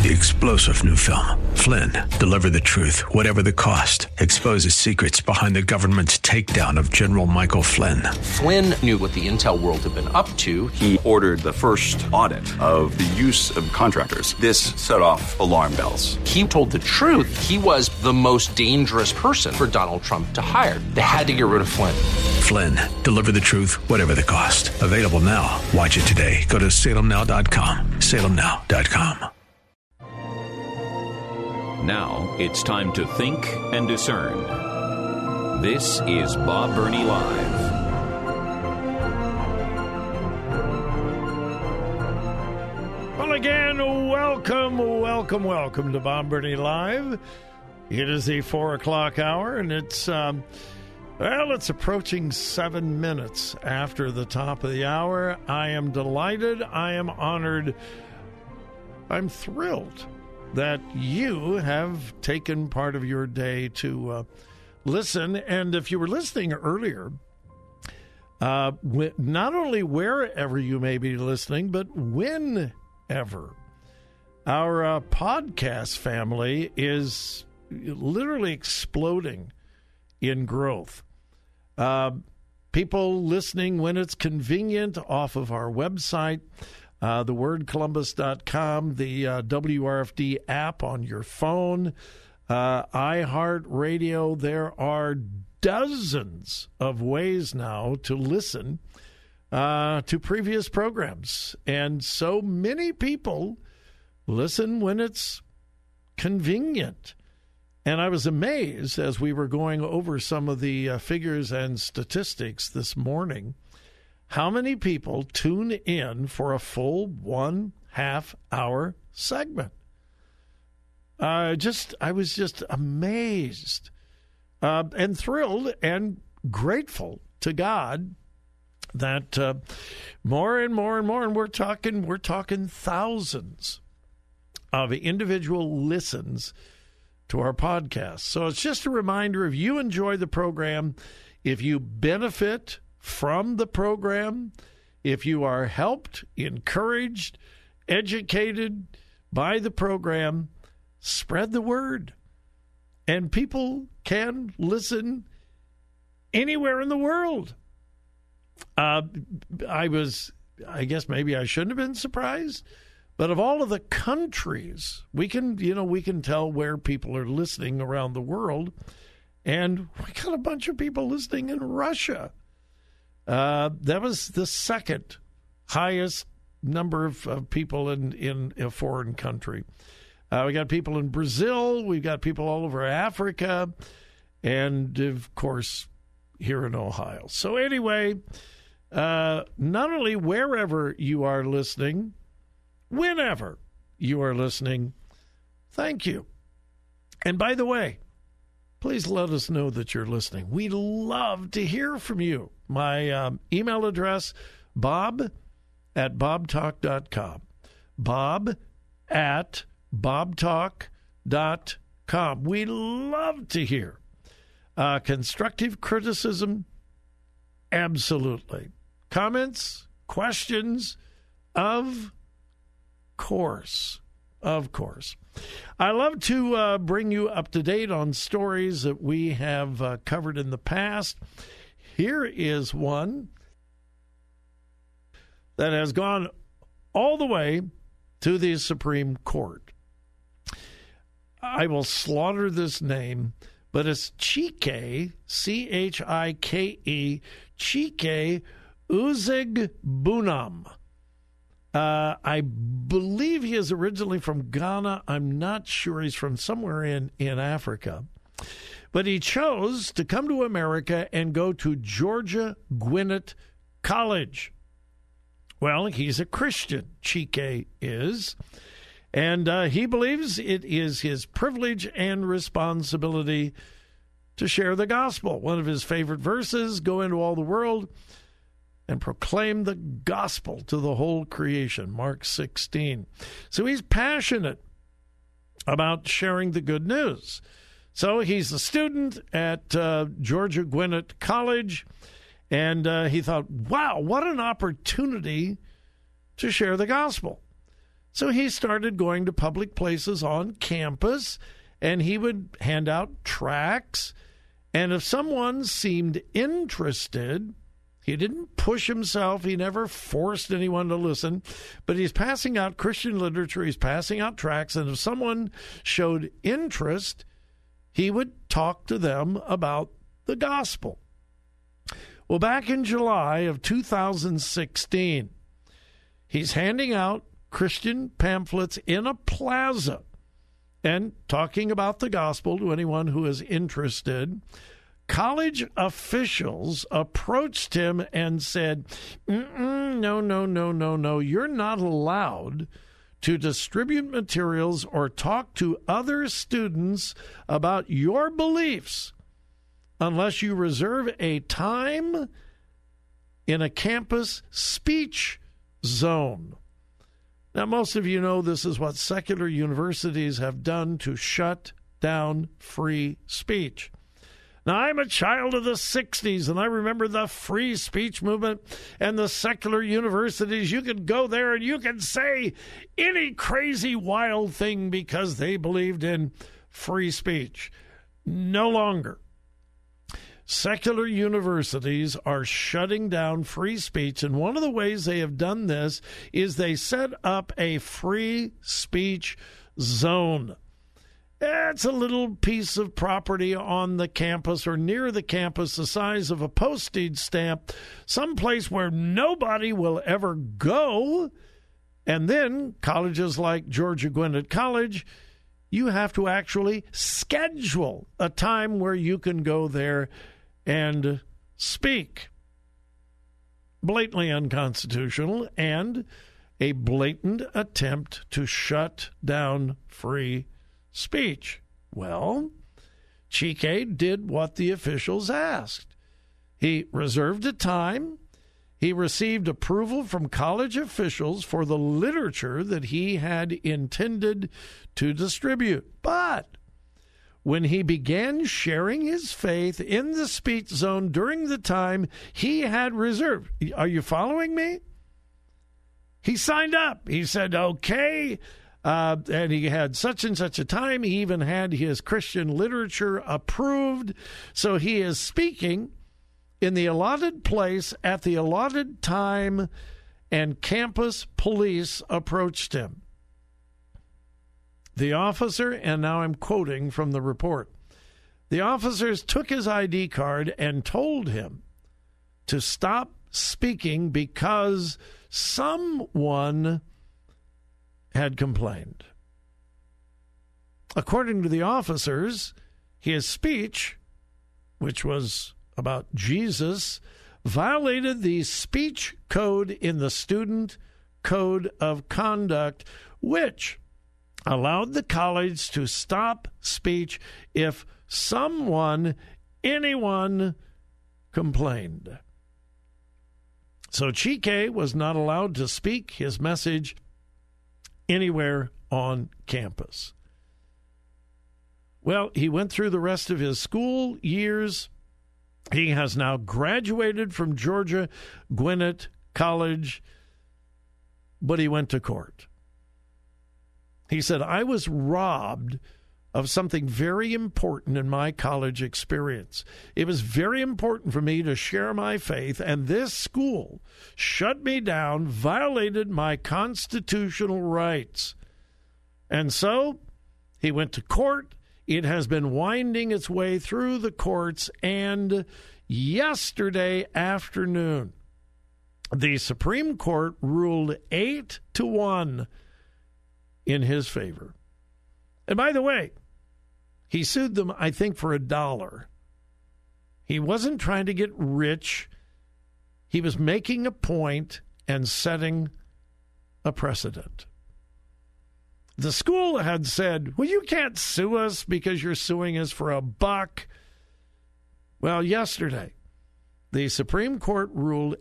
The explosive new film, Flynn, deliver the truth, whatever the cost, exposes secrets behind the government's takedown of General Michael Flynn. Flynn knew what the intel world had been up to. He ordered the first audit of the use of contractors. This set off alarm bells. He told the truth. He was the most dangerous person for Donald Trump to hire. They had to get rid of Flynn. Flynn, deliver the truth, whatever the cost. Available now. Watch it today. Go to salemnow.com. salemnow.com. Now it's time to think and discern. This is Bob Burney Live. Well, again, welcome to Bob Burney Live. It is the 4 o'clock hour, and it's approaching 7 minutes after the top of the hour. I am delighted. I am honored. I'm thrilled that you have taken part of your day to listen. And if you were listening earlier, not only wherever you may be listening, but whenever. Our podcast family is literally exploding in growth. People listening when it's convenient off of our website, thewordcolumbus.com, the WRFD app on your phone, iHeartRadio. There are dozens of ways now to listen to previous programs. And so many people listen when it's convenient. And I was amazed as we were going over some of the figures and statistics this morning, how many people tune in for a full 1/2 hour segment. I was just amazed and thrilled and grateful to God that more and more, and we're talking thousands of individual listens to our podcast. So it's just a reminder, if you enjoy the program, if you benefit from the program, if you are helped, encouraged, educated by the program, spread the word. And people can listen anywhere in the world. I guess maybe I shouldn't have been surprised, but of all of the countries, we can tell where people are listening around the world, and we got a bunch of people listening in Russia. That was the second highest number of people in a foreign country. We got people in Brazil. We've got people all over Africa. And, of course, here in Ohio. So anyway, not only wherever you are listening, whenever you are listening, thank you. And by the way, please let us know that you're listening. We love to hear from you. My email address, bob@bobtalk.com. bob@bobtalk.com. We love to hear. Constructive criticism, absolutely. Comments, questions, of course. Of course. I love to bring you up to date on stories that we have covered in the past. Here is one that has gone all the way to the Supreme Court. I will slaughter this name, but it's Chike, Chike, Chike Uzigbunam. I believe he is originally from Ghana. I'm not sure. He's from somewhere in Africa. But he chose to come to America and go to Georgia Gwinnett College. Well, he's a Christian, Chike is. And he believes it is his privilege and responsibility to share the gospel. One of his favorite verses, go into all the world and proclaim the gospel to the whole creation, Mark 16. So he's passionate about sharing the good news. So he's a student at Georgia Gwinnett College, and he thought, wow, what an opportunity to share the gospel. So he started going to public places on campus, and he would hand out tracts. And if someone seemed interested, he didn't push himself. He never forced anyone to listen. But he's passing out Christian literature. He's passing out tracts. And if someone showed interest, he would talk to them about the gospel. Well, back in July of 2016, he's handing out Christian pamphlets in a plaza and talking about the gospel to anyone who is interested. College officials approached him and said, no, you're not allowed to distribute materials or talk to other students about your beliefs unless you reserve a time in a campus speech zone. Now, most of you know this is what secular universities have done to shut down free speech. Now, I'm a child of the 60s, and I remember the free speech movement and the secular universities. You could go there and you could say any crazy, wild thing because they believed in free speech. No longer. Secular universities are shutting down free speech, and one of the ways they have done this is they set up a free speech zone. It's a little piece of property on the campus or near the campus the size of a postage stamp, someplace where nobody will ever go. And then colleges like Georgia Gwinnett College, you have to actually schedule a time where you can go there and speak. Blatantly unconstitutional and a blatant attempt to shut down free speech. Well, Chike did what the officials asked. He reserved a time. He received approval from college officials for the literature that he had intended to distribute. But when he began sharing his faith in the speech zone during the time he had reserved, are you following me? He signed up. He said, okay, and he had such and such a time. He even had his Christian literature approved. So he is speaking in the allotted place at the allotted time, and campus police approached him. The officer, and now I'm quoting from the report, the officers took his ID card and told him to stop speaking because someone had complained. According to the officers, his speech, which was about Jesus, violated the speech code in the Student Code of Conduct, which allowed the college to stop speech if anyone complained. So Chike was not allowed to speak his message anywhere on campus. Well, he went through the rest of his school years. He has now graduated from Georgia Gwinnett College, but he went to court. He said, I was robbed of something very important in my college experience. It was very important for me to share my faith, and this school shut me down, violated my constitutional rights. And so he went to court. It has been winding its way through the courts, and yesterday afternoon, the Supreme Court ruled 8-1 in his favor. And by the way, he sued them, I think, for $1. He wasn't trying to get rich. He was making a point and setting a precedent. The school had said, well, you can't sue us because you're suing us for $1. Well, yesterday, the Supreme Court ruled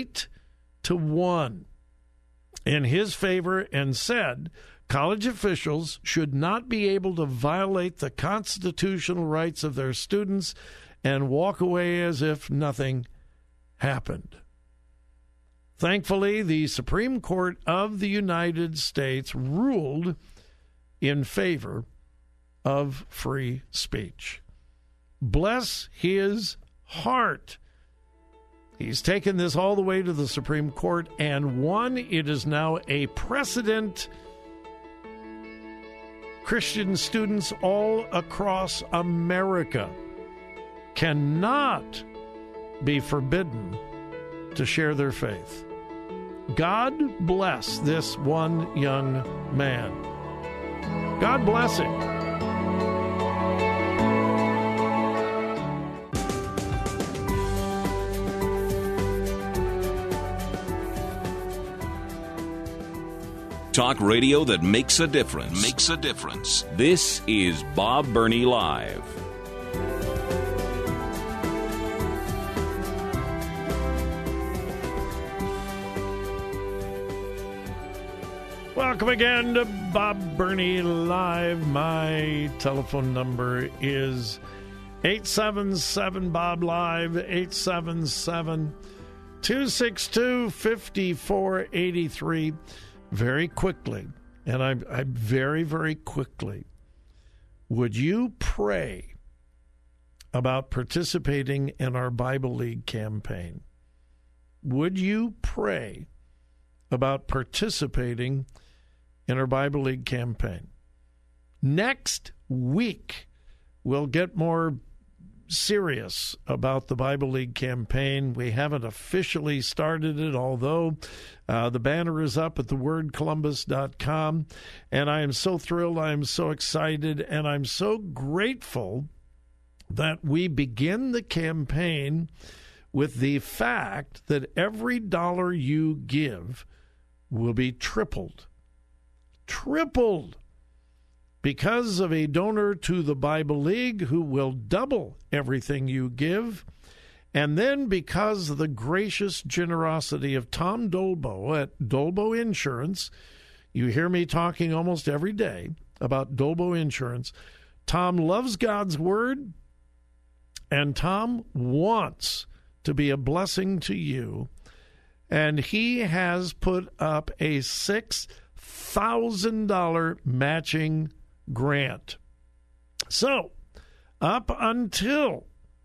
8-1 in his favor and said college officials should not be able to violate the constitutional rights of their students and walk away as if nothing happened. Thankfully, the Supreme Court of the United States ruled in favor of free speech. Bless his heart. He's taken this all the way to the Supreme Court and won. It is now a precedent. Christian students all across America cannot be forbidden to share their faith. God bless this one young man. God bless him. Talk radio that makes a difference. Makes a difference. This is Bob Burney Live. Welcome again to Bob Burney Live. My telephone number is 877-BOB-LIVE, 877-262-5483. Very quickly, and I very, very quickly, would you pray about participating in our Bible League campaign? Would you pray about participating in our Bible League campaign? Next week, we'll get more serious about the Bible League campaign. We haven't officially started it, although the banner is up at thewordcolumbus.com, and I am so thrilled, I am so excited, and I'm so grateful that we begin the campaign with the fact that every dollar you give will be tripled. Tripled! Because of a donor to the Bible League who will double everything you give, and then because of the gracious generosity of Tom Dolbo at Dolbo Insurance. You hear me talking almost every day about Dolbo Insurance. Tom loves God's Word, and Tom wants to be a blessing to you, and he has put up a $6,000 matching grant. So, up until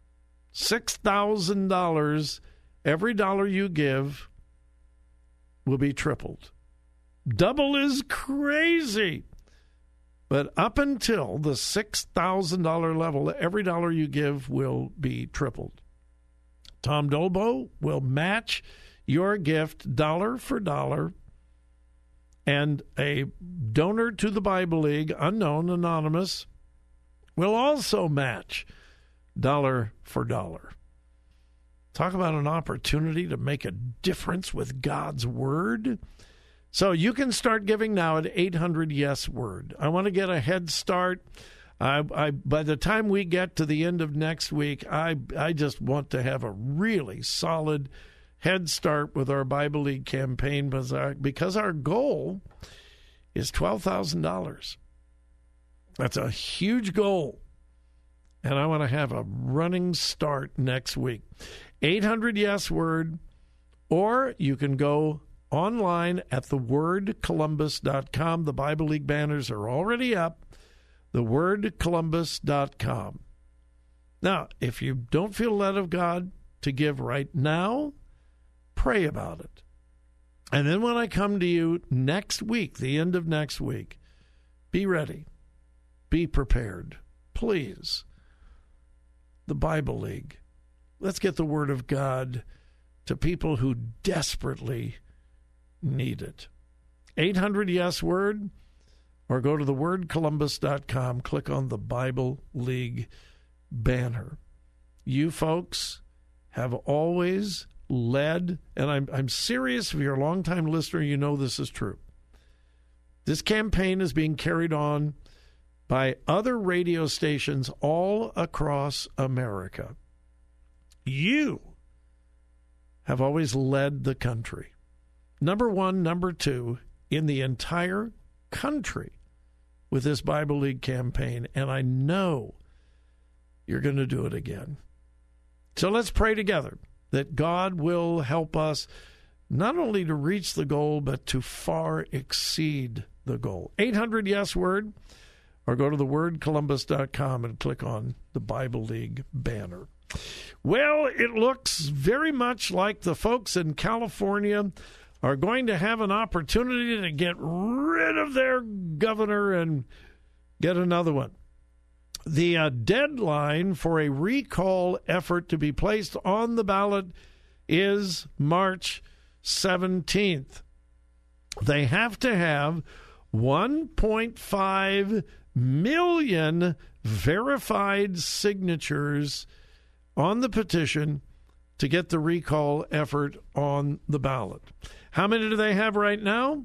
$6,000, every dollar you give will be tripled. Double is crazy. But up until the $6,000 level, every dollar you give will be tripled. Tom Dolbo will match your gift dollar for dollar, and a donor to the Bible League, unknown, anonymous, will also match dollar for dollar. Talk about an opportunity to make a difference with God's Word. So you can start giving now at 800-YES-WORD. I want to get a head start. By the time we get to the end of next week, I just want to have a really solid head start with our Bible League campaign, because our goal is $12,000. That's a huge goal, and I want to have a running start next week. 800-YES-WORD, or you can go online at thewordcolumbus.com. The Bible League banners are already up, thewordcolumbus.com. Now, if you don't feel led of God to give right now, pray about it. And then when I come to you next week, the end of next week, be ready. Be prepared. Please. The Bible League. Let's get the Word of God to people who desperately need it. 800-YES-WORD, or go to thewordcolumbus.com. Click on the Bible League banner. You folks have always led, and I'm serious. If you're a longtime listener, you know this is true. This campaign is being carried on by other radio stations all across America. You have always led the country. Number one, number two in the entire country with this Bible League campaign, and I know you're going to do it again. So let's pray together that God will help us not only to reach the goal, but to far exceed the goal. 800-YES-WORD, or go to thewordcolumbus.com and click on the Bible League banner. Well, it looks very much like the folks in California are going to have an opportunity to get rid of their governor and get another one. The deadline for a recall effort to be placed on the ballot is March 17th. They have to have 1.5 million verified signatures on the petition to get the recall effort on the ballot. How many do they have right now?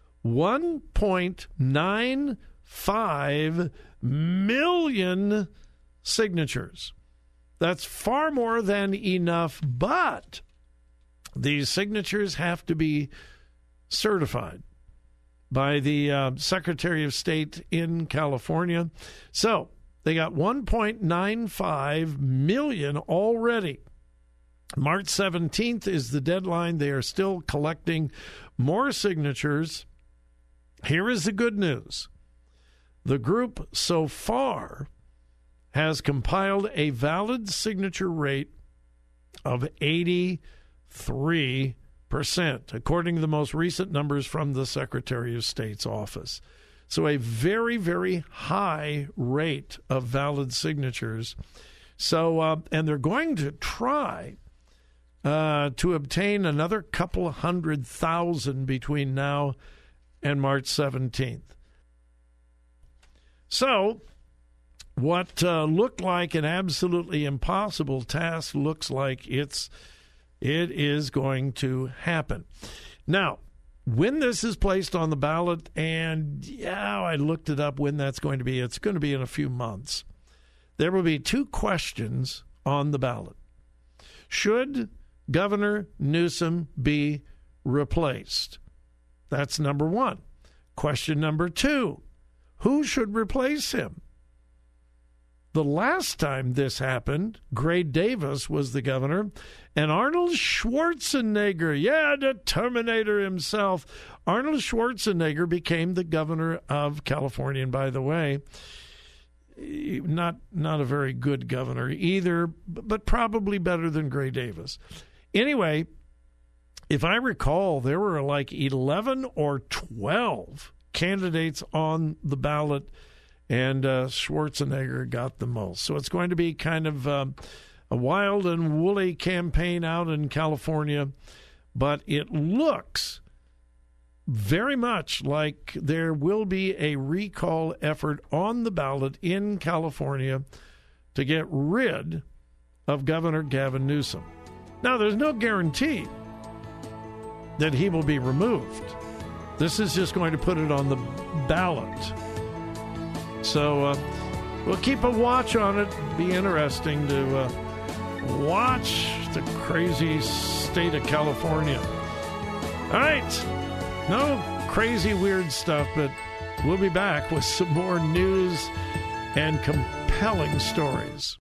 1.95 million signatures. That's far more than enough, but these signatures have to be certified by the Secretary of State in California. So they got 1.95 million already. March 17th is the deadline. They are still collecting more signatures. Here is the good news. The group so far has compiled a valid signature rate of 83%, according to the most recent numbers from the Secretary of State's office. So a very, very high rate of valid signatures. So, and they're going to try to obtain another couple of 100,000 between now and March 17th. So, what looked like an absolutely impossible task looks like it is going to happen. Now, when this is placed on the ballot, and I looked it up when that's going to be. It's going to be in a few months. There will be two questions on the ballot. Should Governor Newsom be replaced? That's number one. Question number two, who should replace him? The last time this happened, Gray Davis was the governor, and Arnold Schwarzenegger, the Terminator himself, Arnold Schwarzenegger became the governor of California. And by the way, not a very good governor either, but probably better than Gray Davis. Anyway, if I recall, there were like 11 or 12 candidates on the ballot, and Schwarzenegger got the most. So it's going to be kind of a wild and woolly campaign out in California, but it looks very much like there will be a recall effort on the ballot in California to get rid of Governor Gavin Newsom. Now, there's no guarantee that he will be removed. This is just going to put it on the ballot. So we'll keep a watch on it. Be interesting to watch the crazy state of California. All right. No crazy weird stuff, but we'll be back with some more news and compelling stories.